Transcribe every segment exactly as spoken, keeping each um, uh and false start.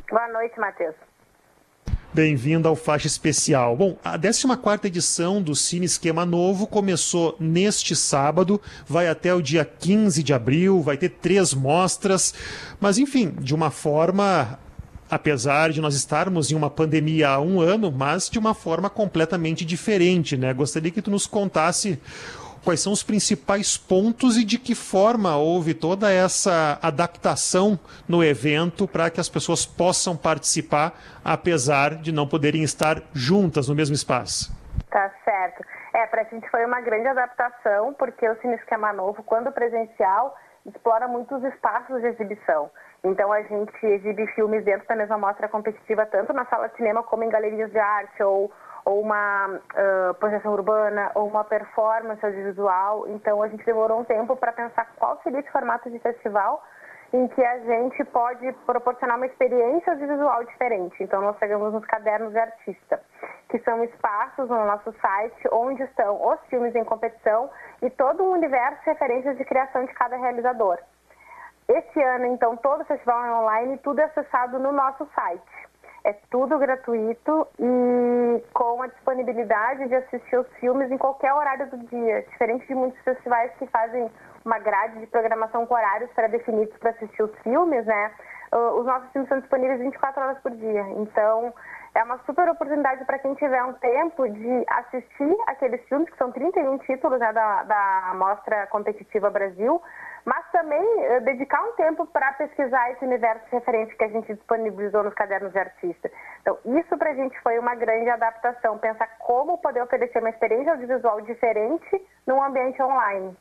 Boa noite, Matheus. Bem-vindo ao Faixa Especial. Bom, a décima quarta edição do Cine Esquema Novo começou neste sábado, vai até o dia quinze de abril, vai ter três mostras, mas enfim, de uma forma, apesar de nós estarmos em uma pandemia há um ano, mas de uma forma completamente diferente, né? Gostaria que tu nos contasse quais são os principais pontos e de que forma houve toda essa adaptação no evento para que as pessoas possam participar, apesar de não poderem estar juntas no mesmo espaço. Tá certo. É, para a gente foi uma grande adaptação, porque o Cine Esquema Novo, quando presencial, explora muitos espaços de exibição. Então a gente exibe filmes dentro da mesma mostra competitiva, tanto na sala de cinema como em galerias de arte, ou ou uma uh, projeção urbana, ou uma performance audiovisual. Então, a gente demorou um tempo para pensar qual seria esse formato de festival em que a gente pode proporcionar uma experiência audiovisual diferente. Então, nós pegamos nos cadernos de artista, que são espaços no nosso site onde estão os filmes em competição e todo um universo de referências de criação de cada realizador. Esse ano, então, todo o festival é online e tudo é acessado no nosso site. É tudo gratuito e com a disponibilidade de assistir os filmes em qualquer horário do dia, diferente de muitos festivais que fazem uma grade de programação com horários pré-definidos para assistir os filmes, né? Os nossos filmes são disponíveis vinte e quatro horas por dia. Então, é uma super oportunidade para quem tiver um tempo de assistir aqueles filmes, que são trinta e um títulos, né, da, da Mostra Competitiva Brasil, mas também uh, dedicar um tempo para pesquisar esse universo de referência que a gente disponibilizou nos cadernos de artista. Então, isso para a gente foi uma grande adaptação, pensar como poder oferecer uma experiência audiovisual diferente num ambiente online.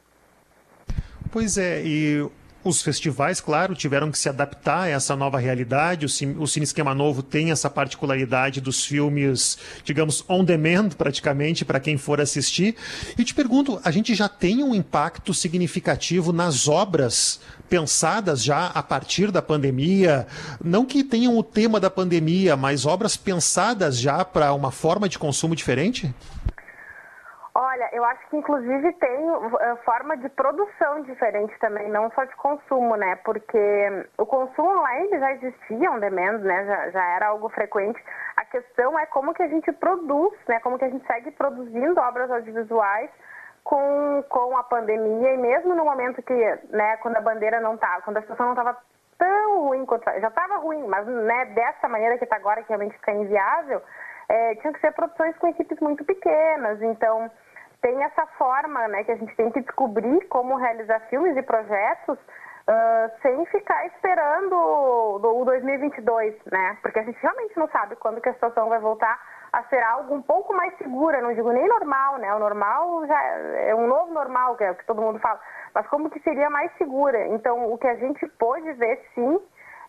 Pois é, e os festivais, claro, tiveram que se adaptar a essa nova realidade. O Cine, o Cine Esquema Novo tem essa particularidade dos filmes, digamos, on demand, praticamente, para quem for assistir. E te pergunto, a gente já tem um impacto significativo nas obras pensadas já a partir da pandemia? Não que tenham o tema da pandemia, mas obras pensadas já para uma forma de consumo diferente? Olha, eu acho que inclusive tem uh, forma de produção diferente também, não só de consumo, né? Porque o consumo online já existia on demand, né? Já, já era algo frequente. A questão é como que a gente produz, né? Como que a gente segue produzindo obras audiovisuais com, com a pandemia, e mesmo no momento que, né, quando a bandeira não tá, quando a situação não estava tão ruim quanto já estava ruim, mas, né, dessa maneira que está agora, que realmente fica inviável, é, tinham que ser produções com equipes muito pequenas. Então tem essa forma, né, que a gente tem que descobrir como realizar filmes e projetos uh, sem ficar esperando o, o dois mil e vinte e dois, né? Porque a gente realmente não sabe quando que a situação vai voltar a ser algo um pouco mais segura, não digo nem normal, né? O normal já é um novo normal, que é o que todo mundo fala, mas como que seria mais segura? Então, o que a gente pôde ver, sim,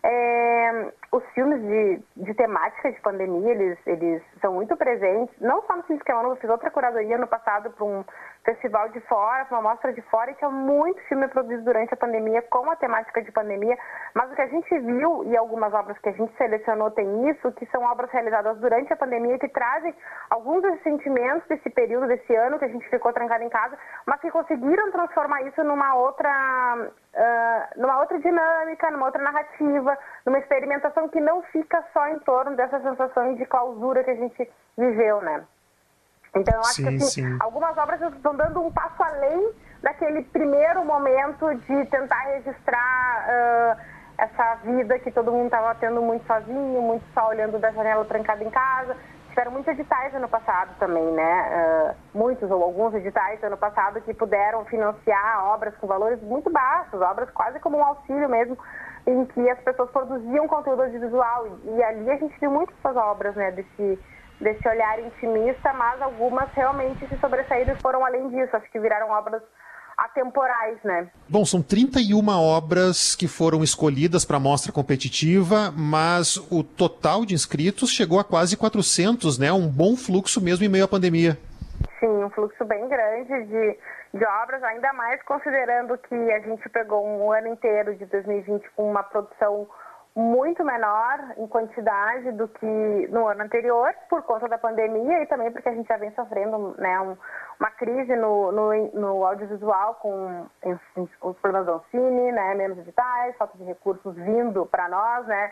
é, os filmes de, de temática de pandemia, eles, eles são muito presentes, não só no Cine Esquema Novo. Eu fiz outra curadoria no passado para um festival de fora, para uma mostra de fora, e tinha muito filme produzido durante a pandemia com a temática de pandemia, mas o que a gente viu, e algumas obras que a gente selecionou tem isso, que são obras realizadas durante a pandemia, que trazem alguns dos sentimentos desse período, desse ano que a gente ficou trancado em casa, mas que conseguiram transformar isso numa outra, uh, numa outra dinâmica, numa outra narrativa, numa experimentação que não fica só em torno dessa sensação de clausura que a gente viveu, né? Então, eu acho sim, que assim, sim. algumas obras estão dando um passo além daquele primeiro momento de tentar registrar uh, essa vida que todo mundo estava tendo muito sozinho, muito só olhando da janela trancado em casa. Tiveram muitos editais ano passado também, né? Uh, muitos ou alguns editais ano passado que puderam financiar obras com valores muito baixos, obras quase como um auxílio mesmo, em que as pessoas produziam conteúdo audiovisual. E, e ali a gente viu muitas dessas obras, né? Desse... desse olhar intimista, mas algumas realmente se sobressaíram e foram além disso. Acho que viraram obras atemporais, né? Bom, são trinta e uma obras que foram escolhidas para a mostra competitiva, mas o total de inscritos chegou a quase quatrocentos, né? Um bom fluxo mesmo em meio à pandemia. Sim, um fluxo bem grande de, de obras, ainda mais considerando que a gente pegou um ano inteiro de dois mil e vinte com uma produção muito menor em quantidade do que no ano anterior, por conta da pandemia, e também porque a gente já vem sofrendo, né, um, uma crise no, no, no audiovisual, com enfim, os problemas do cine, né, menos editais, falta de recursos vindo para nós, né.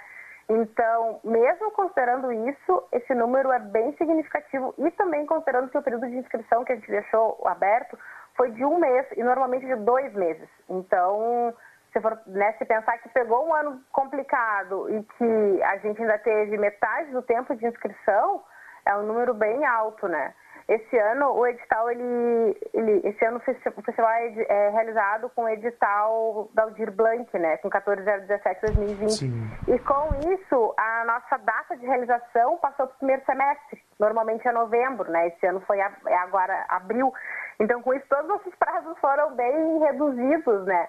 Então, mesmo considerando isso, esse número é bem significativo e também considerando que o período de inscrição que a gente deixou aberto foi de um mês e normalmente de dois meses. Então, se for, né, se pensar que pegou um ano complicado e que a gente ainda teve metade do tempo de inscrição, é um número bem alto, né? Esse ano, o edital, ele, ele, esse ano o festival é, é realizado com o edital da Aldir Blanc, né, com quatorze zero dezessete de dois mil e vinte. Sim. E com isso, a nossa data de realização passou para o primeiro semestre. Normalmente é novembro, né? Esse ano foi a, é agora abril. Então, com isso, todos os nossos prazos foram bem reduzidos, né?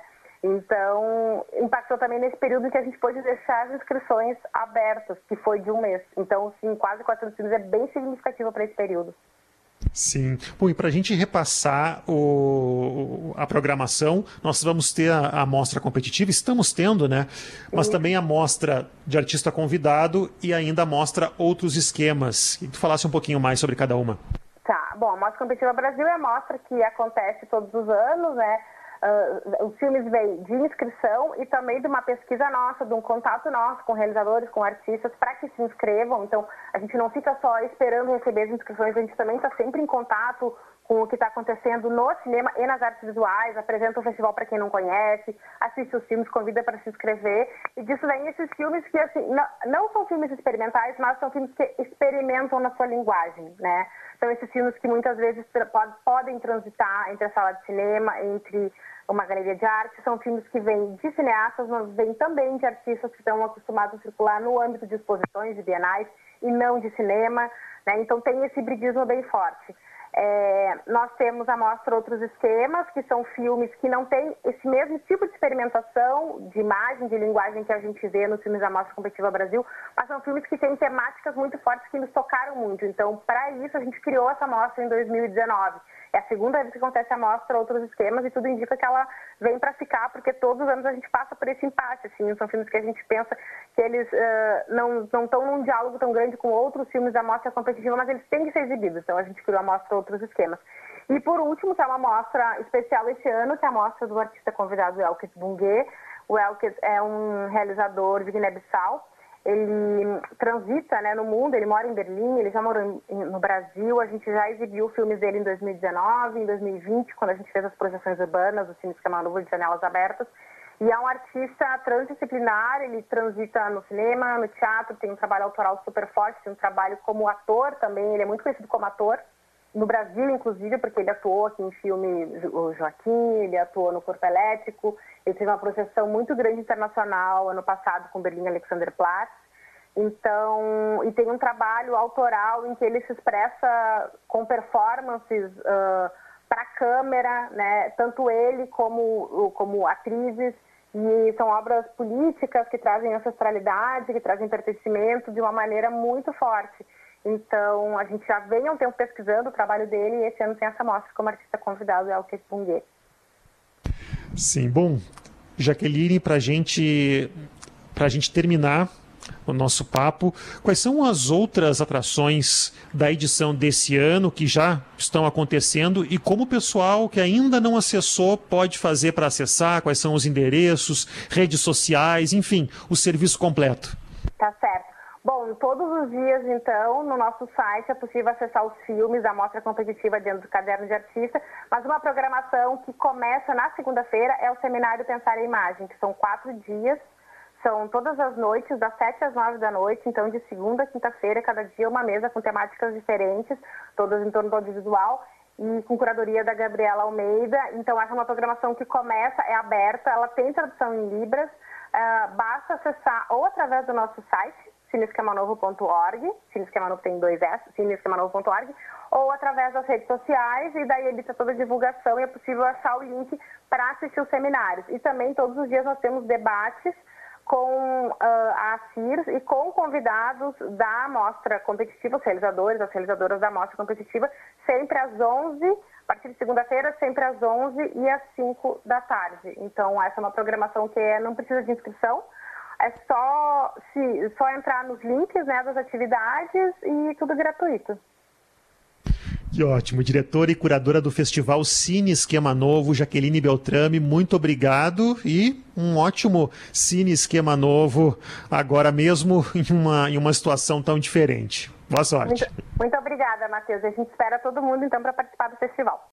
Então, impactou também nesse período em que a gente pôde deixar as inscrições abertas, que foi de um mês. Então, sim, quase quatrocentos filmes é bem significativo para esse período. Sim. Bom, e para a gente repassar o, a programação, nós vamos ter a, a mostra competitiva, estamos tendo, né? Mas Sim. também a mostra de artista convidado e ainda a mostra outros esquemas. Queria que tu falasse um pouquinho mais sobre cada uma. Tá, bom, a Mostra Competitiva Brasil é a mostra que acontece todos os anos, né? Uh, os filmes vêm de inscrição e também de uma pesquisa nossa, de um contato nosso com realizadores, com artistas, para que se inscrevam. Então, a gente não fica só esperando receber as inscrições, a gente também está sempre em contato com o que está acontecendo no cinema e nas artes visuais, apresenta o festival para quem não conhece, assiste os filmes, convida para se inscrever. E disso daí, esses filmes que, assim, não, não são filmes experimentais, mas são filmes que experimentam na sua linguagem, né? São esses filmes que muitas vezes podem transitar entre a sala de cinema, entre uma galeria de arte. São filmes que vêm de cineastas, mas vêm também de artistas que estão acostumados a circular no âmbito de exposições, de bienais, e não de cinema, né? Então tem esse hibridismo bem forte. É, nós temos a mostra Outros Esquemas, que são filmes que não têm esse mesmo tipo de experimentação de imagem, de linguagem que a gente vê nos filmes da Mostra Competitiva Brasil, mas são filmes que têm temáticas muito fortes que nos tocaram muito. Então, para isso, a gente criou essa mostra em dois mil e dezenove. É a segunda vez que acontece a mostra Outros Esquemas e tudo indica que ela vem para ficar, porque todos os anos a gente passa por esse empate. Assim, são filmes que a gente pensa que eles uh, não não estão num diálogo tão grande com outros filmes da mostra competitiva, mas eles têm que ser exibidos. Então a gente criou a mostra Outros Esquemas. E por último, que é uma mostra especial esse ano, que é a mostra do artista convidado Elkes Bunguê. O Elkes é um realizador de Guiné-Bissau. Ele transita, né, no mundo, ele mora em Berlim, ele já morou em, no Brasil, a gente já exibiu filmes dele em dois mil e dezenove, em dois mil e vinte, quando a gente fez as projeções urbanas, o Cine Esquema Novo de Janelas Abertas, e é um artista transdisciplinar, ele transita no cinema, no teatro, tem um trabalho autoral super forte, tem um trabalho como ator também, ele é muito conhecido como ator, no Brasil, inclusive, porque ele atuou aqui em filme O Joaquim, ele atuou no Corpo Elétrico, ele teve uma projeção muito grande internacional ano passado com Berlim Alexanderplatz. Então, e tem um trabalho autoral em que ele se expressa com performances uh, para a câmera, né? Tanto ele como, como atrizes, e são obras políticas que trazem ancestralidade, que trazem pertencimento de uma maneira muito forte. Então, a gente já vem há um tempo pesquisando o trabalho dele e esse ano tem essa mostra como artista convidado, é o Elkes Bunguê. Sim, bom, Jaqueline, para gente, a gente terminar o nosso papo, quais são as outras atrações da edição desse ano que já estão acontecendo e como o pessoal que ainda não acessou pode fazer para acessar, quais são os endereços, redes sociais, enfim, o serviço completo? Tá certo. Bom, todos os dias, então, no nosso site é possível acessar os filmes da Mostra Competitiva dentro do Caderno de Artista, mas uma programação que começa na segunda-feira é o Seminário Pensar a Imagem, que são quatro dias, são todas as noites, das sete às nove da noite, então de segunda a quinta-feira, cada dia uma mesa com temáticas diferentes, todas em torno do audiovisual, e com curadoria da Gabriela Almeida. Então, essa é uma programação que começa, é aberta, ela tem tradução em Libras, uh, basta acessar ou através do nosso site, cine esquema novo ponto org, Cine Esquema Novo tem dois S, cine esquema novo ponto org, ou através das redes sociais, e daí ele tem toda a divulgação e é possível achar o link para assistir os seminários. E também todos os dias nós temos debates com uh, a CIRS e com convidados da Mostra Competitiva, os realizadores, as realizadoras da Mostra Competitiva, sempre às onze, a partir de segunda-feira, sempre às onze e às cinco da tarde. Então, essa é uma programação que é, não precisa de inscrição, é só, se, só entrar nos links, né, das atividades e tudo gratuito. Que ótimo. Diretora e curadora do Festival Cine Esquema Novo, Jaqueline Beltrame, muito obrigado e um ótimo Cine Esquema Novo, agora mesmo em uma, em uma situação tão diferente. Boa sorte. Muito, muito obrigada, Matheus. A gente espera todo mundo, então, para participar do festival.